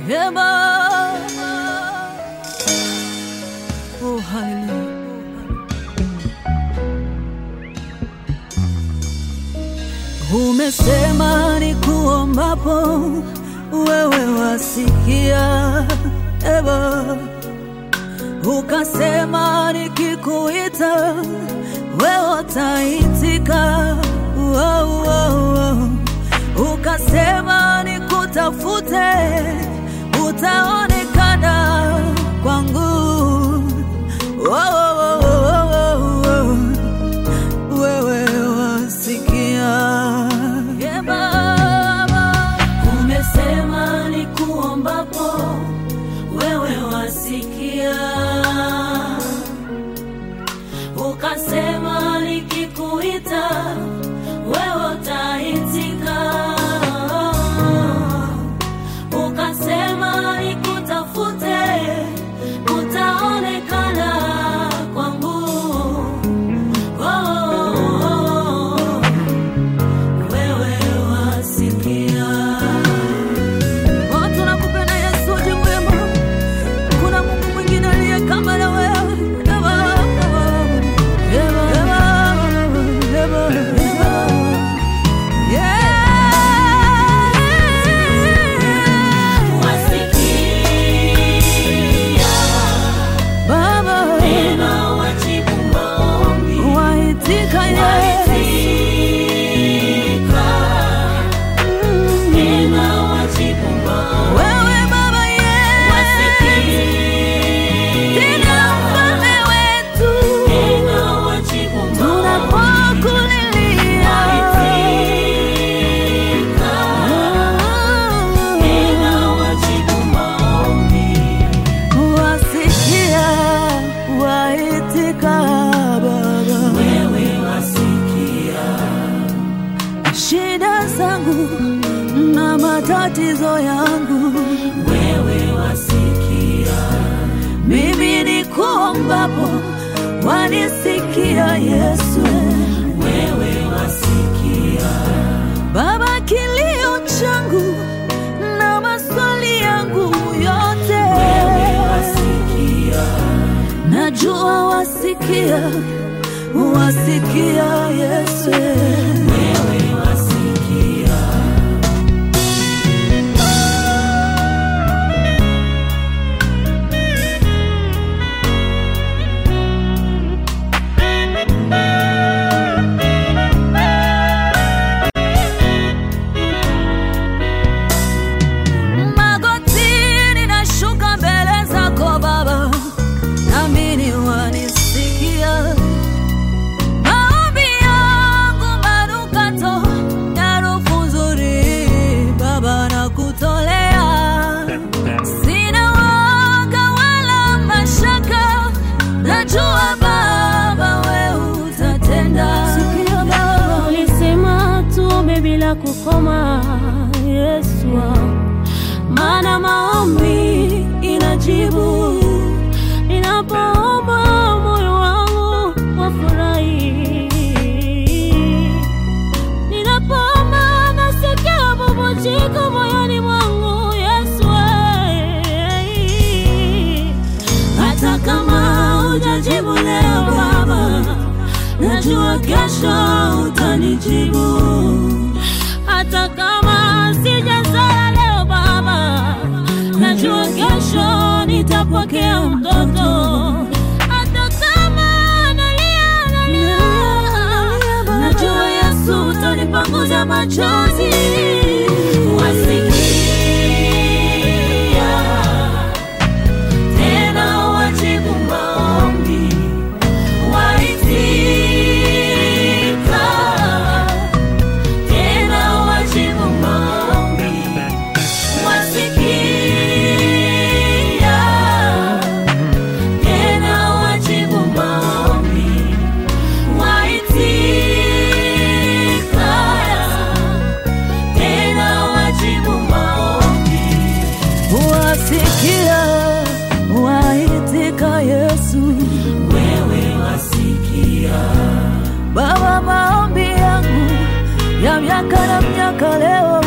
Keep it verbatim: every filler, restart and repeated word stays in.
Ema. Oh, hallelujah. Umesema nikuombapo wewe wasikia, Ema. Ukasema nikikuita wewe utaitika, oh, oh, oh. Ukasema nikutafute utaonekana kwangu, oh, oh, oh, oh, oh. Wewe wasikia. Yeah, Baba, umesema nikuombapo wewe wasikia, ukasema nikikuita wewe utaitika, ukasema nikutafute utaonekana kwangu, oh, oh, oh. Wewe wasikia. Oh, tunakupenda Yesu, je mwema, kuna Mungu mwingine aliye kama na wewe. Shida zangu na matatizo yangu wewe wasikia. Mimi nikuombapo wanisikia Yesu, wewe wasikia. Baba, kilio changu na maswali yangu yote wewe wasikia. Najua wasikia, wasikia Yesu, wewe wasikia. Magotini nashuka mbele zako Baba, naamini wanisikia. Najua Baba wewe utatenda. Sikia Baba, ulisema tuombe bila kukoma Yesu, maana maombi inajibu. Ninapoomba moyo wangu wafurahi, ninapoomba nasikia bubujiko moyoni mwangu Yesu. Hata kama hujajibu leo Baba, najua kesho utanijibu. Hata kama sijazaa leo Baba, najua kesho nitapokea mtoto. Hata kama nalia nalia, najua Yesu utanipanguza machozi. Wasikia waitika Yesu, wewe wasikia. Baba, maombi yangu ya miaka na miaka leo